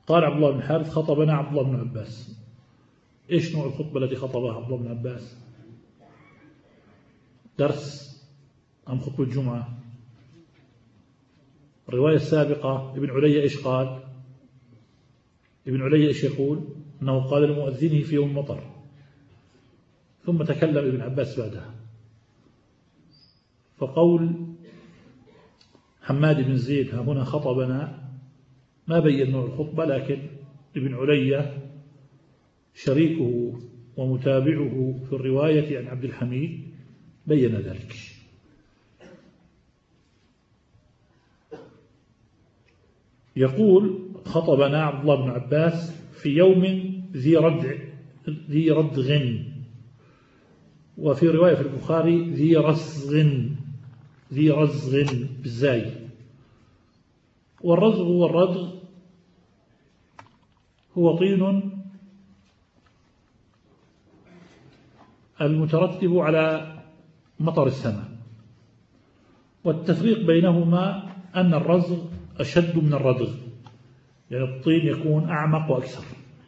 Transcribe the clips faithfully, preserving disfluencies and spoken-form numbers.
قال عبد الله بن الحارث خطبنا عبد الله بن عباس. إيش نوع الخطبة التي خطبها عبد الله بن عباس؟ درس أم خطبة الجمعة؟ الرواية السابقة ابن علي إيش قال؟ ابن علي إيش يقول؟ أنه قال لمؤذنه في يوم مطر، ثم تكلم ابن عباس بعدها. فقول حماد بن زيد ها هنا خطبنا ما بين نوع الخطبة، لكن ابن علي شريكه ومتابعه في الرواية عن عبد الحميد بين ذلك. يقول خطبنا عبد الله بن عباس في يوم ذي ردع ذي ردغ، وفي رواية في البخاري ذي رزغ ذي رزغ بالزاي. والرزغ والردغ هو طين المترتب على مطر السماء، والتفريق بينهما أن الرزغ أشد من الردغ، يعني الطين يكون أعمق وأكثر.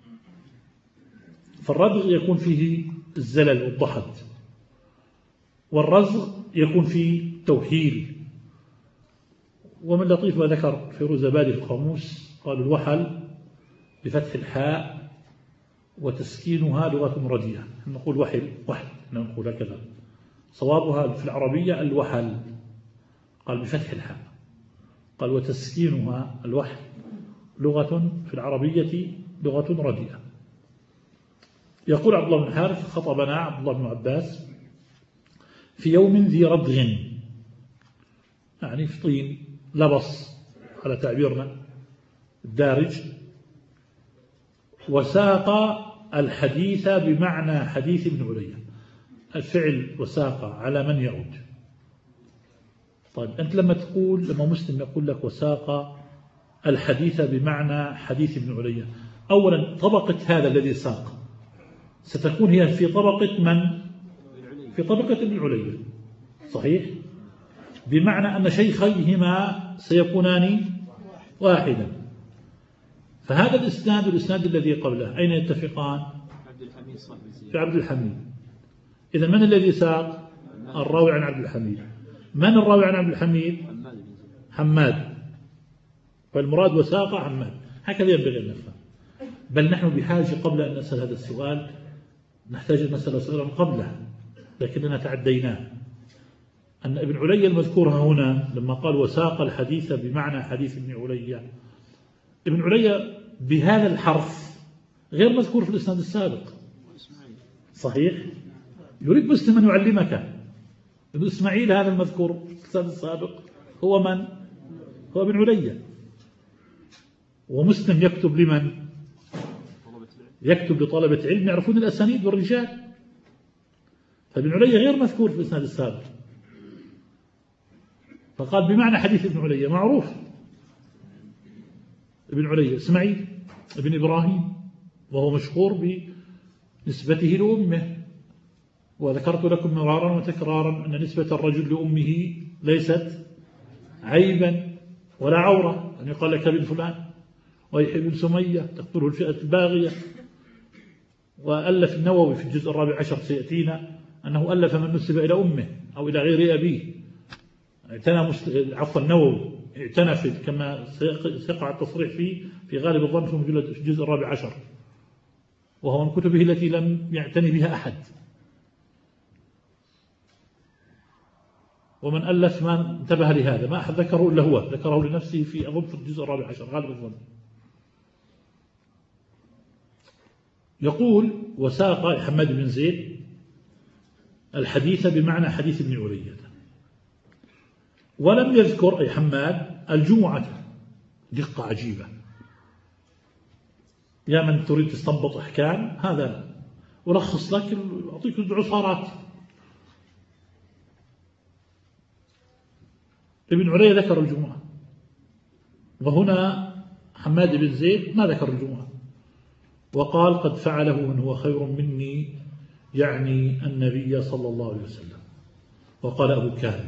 فالردغ يكون فيه الزلل والضحد، والرزغ يكون فيه توهيل. ومن لطيف ما ذكر فيروزابادي في القاموس قال الوحل بفتح الحاء وتسكينها لغة رديئة، نقول وحل وحل نقول هكذا، صوابها في العربية الوحل، قال بفتح الحاء، قال وتسكينها الوحل لغة في العربية لغة رديئة. يقول عبد الله بن الحارث خطبنا عبد الله بن عباس في يوم ذي ردغ، يعني في طين لبص على تعبيرنا الدارج، وساق الحديث بمعنى حديث ابن علي. الفعل وساق على من يعود؟ طيب أنت لما تقول، لما مسلم يقول لك وساق الحديث بمعنى حديث ابن علي، أولا طبقة هذا الذي ساق ستكون هي في طبقة من؟ في طبقة ابن علي، صحيح؟ بمعنى أن شيخيهما سيكونان واحدا. فهذا الإسناد والإسناد الذي قبله أين يتفقان؟ في عبد الحميد. إذا من الذي ساق؟ الراوي عن عبد الحميد. من الراوي عن عبد الحميد؟ حماد. فالمراد وساق حماد، هكذا ينبغي أن نفهم. بل نحن بحاجة قبل أن نسأل هذا السؤال نحتاج أن نسأل سؤالا قبله، لكننا تعديناه. أن ابن علي المذكور هنا لما قال وساق الحديث بمعنى حديث ابن علي، ابن علي بهذا الحرف غير مذكور في الإسناد السابق، صحيح؟ يريد مسلم أن يعلمك ابن إسماعيل هذا المذكور في الإسناد السابق هو من؟ هو ابن علي. ومسلم يكتب لمن؟ يكتب لطلبة علم يعرفون الأسانيد والرجال، فابن علي غير مذكور في الإسناد السابق، فقال بمعنى حديث ابن علي معروف. ابن علي إسماعيل ابن إبراهيم، وهو مشهور بنسبته لأمه، وذكرت لكم مرارا وتكرارا أن نسبة الرجل لأمه ليست عيبا ولا عورة، أن يقال لك ابن فلان، ويحيى بن سمية تقتله الفئة الباغية. وألف النووي في الجزء الرابع عشر سيأتينا أنه ألف من نسب إلى أمه أو إلى غير أبيه. اعتنى عفوا النووي اعتنى في كما سيقع التصريح فيه في غالب الظن في الجزء الرابع عشر، وهو من كتبه التي لم يعتني بها أحد. ومن ألف ما انتبه لهذا ما أحد ذكره إلا هو، ذكره لنفسه في أظن في الجزء الرابع عشر غالب الظن. يقول وساق حماد بن زيد الحديث بمعنى حديث ابن علي، ولم يذكر أي حماد الجمعة. دقة عجيبة، يا من تريد تستنبط أحكام هذا ولخص لك، أعطيك العصارات. ابن علي ذكر الجمعة، وهنا حماد بن زيد ما ذكر الجمعة، وقال قد فعله من هو خير مني، يعني النبي صلى الله عليه وسلم. وقال أبو كامل،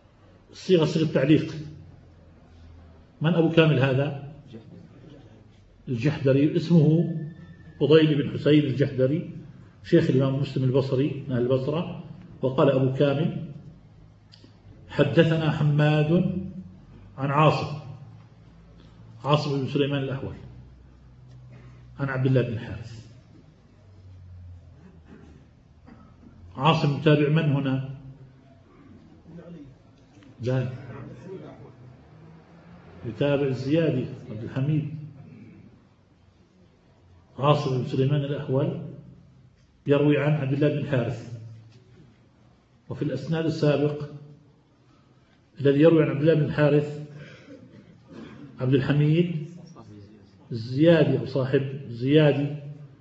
الصيغة صيغة تعليق. من أبو كامل هذا؟ الجحدري، اسمه فضيل بن حسين الجحدري، شيخ الإمام مسلم البصري من أهل البصرة. وقال أبو كامل: حدثنا حماد عن عاصم عاصم بن سليمان الأحول عن عبد الله بن الحارث. عاصم متابع من هنا؟ لا، يتابع الزيادي عبد الحميد. عاصم بن سليمان الأحول يروي عن عبد الله بن الحارث. وفي الأسناد السابق الذي يروي عن عبد الله بن الحارث عبد الحميد الزيادي أو صاحب الزيادي،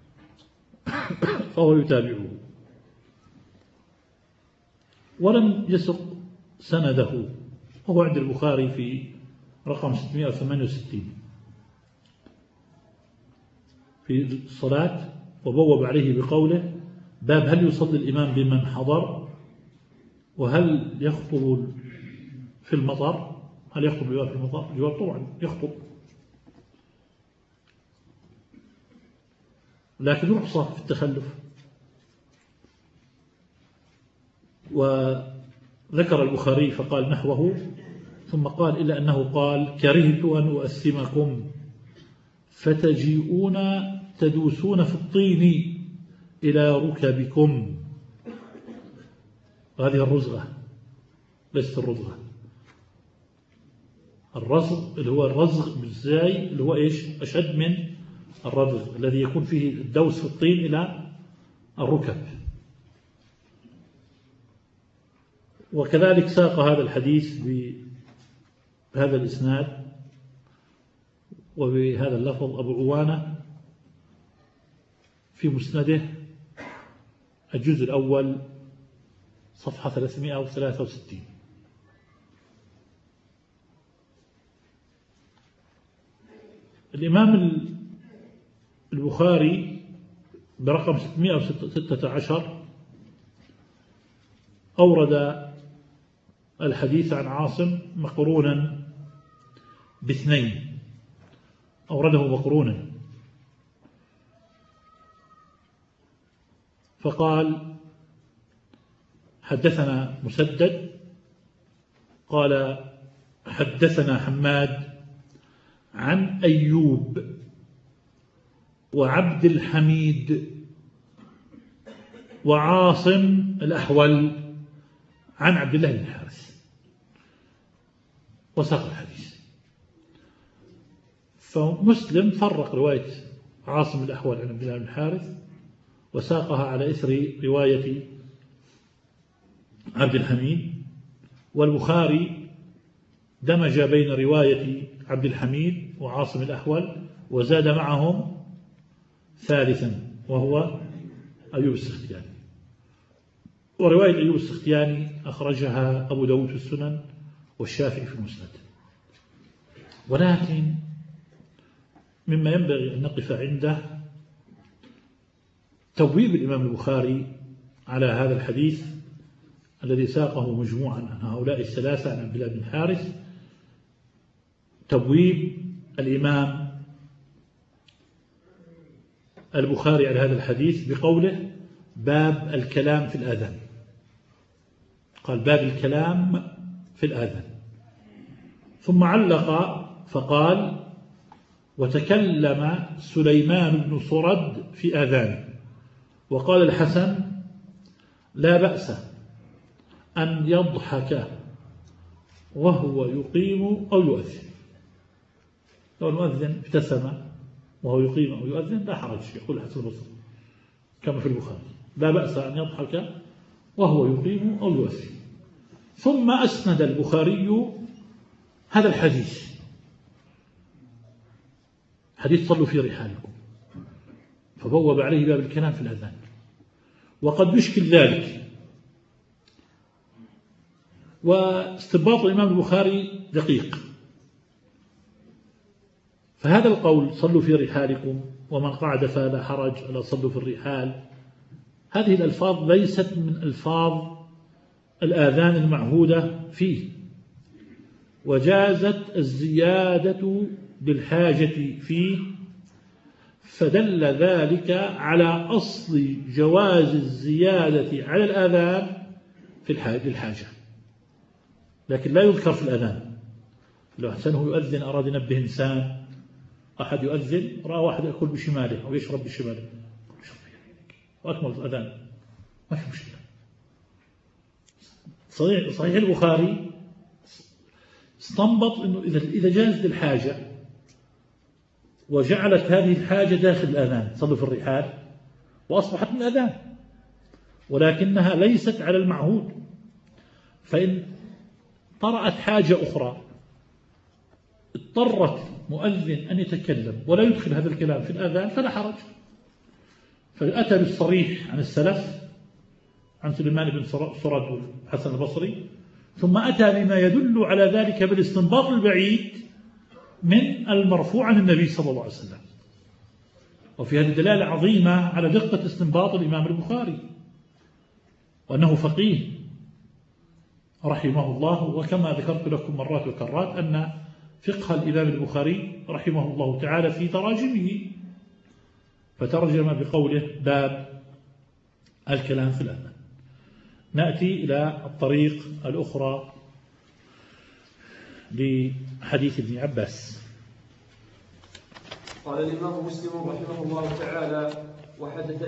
فهو يتابعه ولم يسق سنده، وهو عند البخاري في رقم ستمائة وثمانية وستين في الصلاة، وبوب عليه بقوله: باب هل يصلي الإمام بمن حضر، وهل يخطب في المطر؟ هل يخطب الإمام في المطر؟ الجواب طبعا يخطب، لكن رخصة في التخلف. وذكر البخاري فقال نحوه، ثم قال: إلا أنه قال: كرهت أن أؤثمكم فتجيئون تدوسون في الطين إلى ركبكم. هذه الرزغة ليست الرزغة. الرزغ اللي هو الرزغ بالزاي، اللي هو إيش؟ أشد من الرزغ الذي يكون فيه الدوس في الطين إلى الركب. وكذلك ساق هذا الحديث بهذا الإسناد وبهذا اللفظ أبو عوانة في مسنده الجزء الأول صفحة ثلاثمائة وثلاثة وستين. الإمام البخاري برقم ستمائة وستة عشر أورد الحديث عن عاصم مقرونا باثنين، أورده مقرونا، فقال: حدثنا مسدد قال حدثنا حماد عن أيوب وعبد الحميد وعاصم الأحول عن عبد الله بن الحارث، وساق الحديث. فمسلم فرق رواية عاصم الأحول عن عبد الله بن الحارث وساقها على إثر رواية عبد الحميد، والبخاري دمج بين رواية عبد الحميد وعاصم الأحول وزاد معهم ثالثا وهو أيوب السختياني. ورواية أيوب السختياني أخرجها أبو داود في السنن والشافعي في المسند. ولكن مما ينبغي أن نقف عنده توبيب الإمام البخاري على هذا الحديث الذي ساقه مجموعا عن هؤلاء الثلاثة عن عبد الله بن الحارث. توبيب الإمام البخاري على هذا الحديث بقوله: باب الكلام في الآذان. قال: باب الكلام في الآذان، ثم علق فقال: وتكلم سليمان بن صرد في آذانه. وقال الحسن: لا بأس أن يضحك وهو يقيم أو يؤذن. لو المؤذن ابتسم وهو يقيم أو يؤذن لا حرج، يقول الحسن البصري كما في البخاري: لا بأس أن يضحك وهو يقيم أو يؤذن. ثم أسند البخاري هذا الحديث، حديث صلوا في رحالكم، فبوب عليه باب الكلام في الأذان. وقد يشكل ذلك، واستنباط الإمام البخاري دقيق. فهذا القول صلوا في رحالكم ومن قعد فلا حرج ألا صلوا في الرحال، هذه الألفاظ ليست من ألفاظ الآذان المعهودة فيه، وجازت الزيادة بالحاجة فيه فدل ذلك على أصل جواز الزيادة على الآذان في الحاجة، لكن لا يذكر في الأذان. لو أحسنه يؤذن أراد ينبه إنسان، أحد يؤذن رأى واحد يأكل بشماله أو يشرب بشماله وأكمل الأذان ما في مشكلة. صحيح, صحيح البخاري استنبط أنه إذا جاز للحاجة وجعلت هذه الحاجة داخل الأذان صلوا في الرحال وأصبحت من الأذان، ولكنها ليست على المعهود، فإن طرأت حاجة أخرى اضطرت مؤذن أن يتكلم ولا يدخل هذا الكلام في الأذان فلا حرج. فأتى بالصريح عن السلف عن سليمان بن سرد والحسن البصري، ثم أتى بما يدل على ذلك بالاستنباط البعيد من المرفوع عن النبي صلى الله عليه وسلم. وفي هذه دلالة عظيمة على دقة استنباط الإمام البخاري وأنه فقيه رحمه الله. وكما ذكرت لكم مرات وكرات أن فقه الإمام البخاري رحمه الله تعالى في تراجمه، فترجم بقوله باب الكلام في الأذان. نأتي إلى الطريق الأخرى لحديث ابن عباس. قال الإمام مسلم رحمه الله تعالى: وحدث